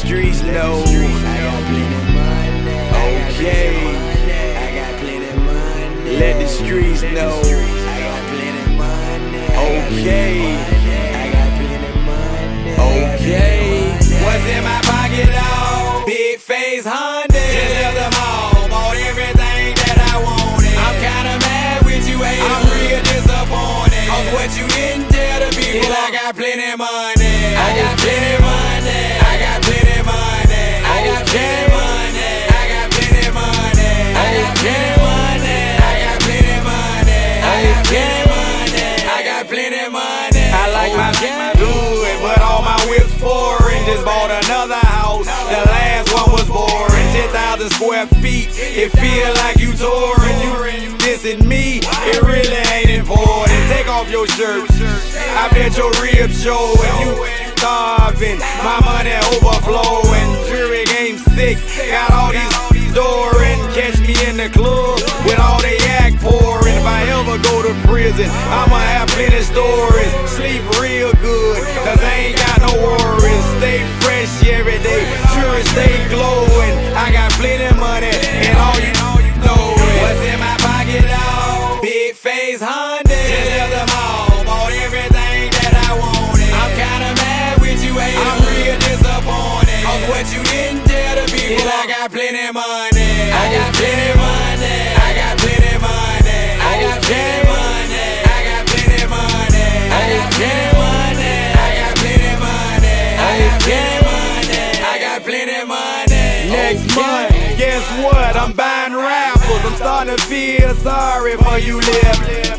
streets know. I got plenty money. Okay. I got plenty money. Let the streets know. I got plenty money. Okay. I got plenty money. Okay. What's in my pocket, dawg? Big face Honda. Just left the mall, bought everything that I wanted. I'm kinda mad with you, haters. I'm real disappointed. Cause what you didn't tell the people, I got plenty money. I got plenty money. I got plenty money. I got plenty money. I got plenty money. I got plenty money. I got plenty money. I got plenty money. I got plenty money. I like my good, but all my whips foreign. Just bought another house. The last one was boring. 10,000 square feet. It feel like you touring. You dissing me. It really ain't important. Take off your shirt. I bet your ribs showing. You starving. My money overflowing. Jury game 6. Got all these doors. Catch me in the club with all they act pouring. If I ever go to prison, I'ma have plenty stories. Sleep real good, cause I ain't got no worries. Stay fresh every day, sure stay glowing. I got plenty money, and all you know is what's in my pocket, dawg? Big face Honda. Just left the mall, bought everything that I wanted. I'm kinda mad with you, haters. I'm real disappointed. Cause what you didn't tell the people, I got plenty money. I got plenty money. I got plenty money. I got plenty money. I got plenty money. I got plenty money. I got plenty money. I got plenty money. I got plenty money. Next month, guess what? I'm buying raffles. I'm starting to feel sorry for you, Lip.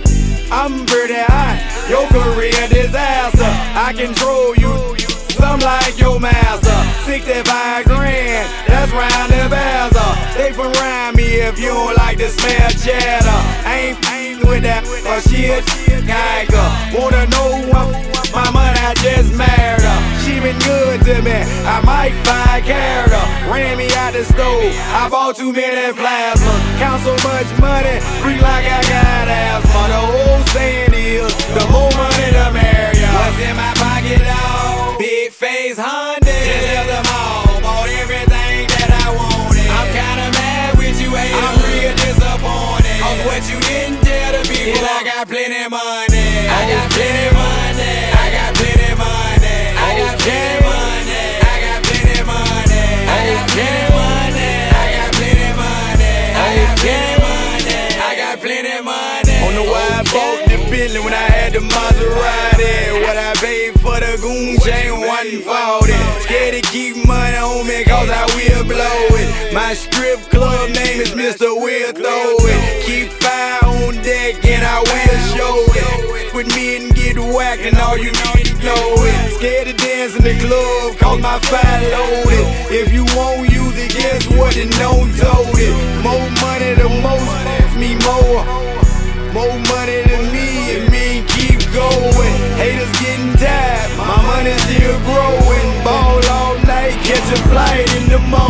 I'm pretty hot, your career disaster. I control you, some like your master. 65 grand, that's round the bazzer. Stay from around me if you don't like to smell cheddar. I ain't with that, or she a tiger. Wanna know what my money, I just married her. She been good to me, I might buy character. Ran me out the stove, I bought too many plasmas. Count so much money, freak like I got asthma. The old saying is, the more money the merrier. What's in my pocket, dawg? Big face Honda. Just left the mall, bought everything that I wanted. I'm kinda mad with you, haters. I'm real disappointed. Cause what you didn't tell the people, I got plenty money. I got plenty money. I got plenty money. I got plenty money. I got plenty money. I got plenty money. I got plenty money. I got plenty money. I got plenty money. On the wide bought the Bentley when I had the Maserati. What I paid for the goon chain wasn't faulty. Scared to keep money on me cause I will blow it. My strip club name is Mr. Will Throw It. Keep fire on deck and I will show it. With me and get whacked and all you need to know it. Scared to dance in the club cause my fire loaded. If you won't use it, guess what? Then don't tote it. More money the most, me more. More money than me, it mean keep going. Haters getting tired, my money still growing. Ball all night, catch a flight in the morning.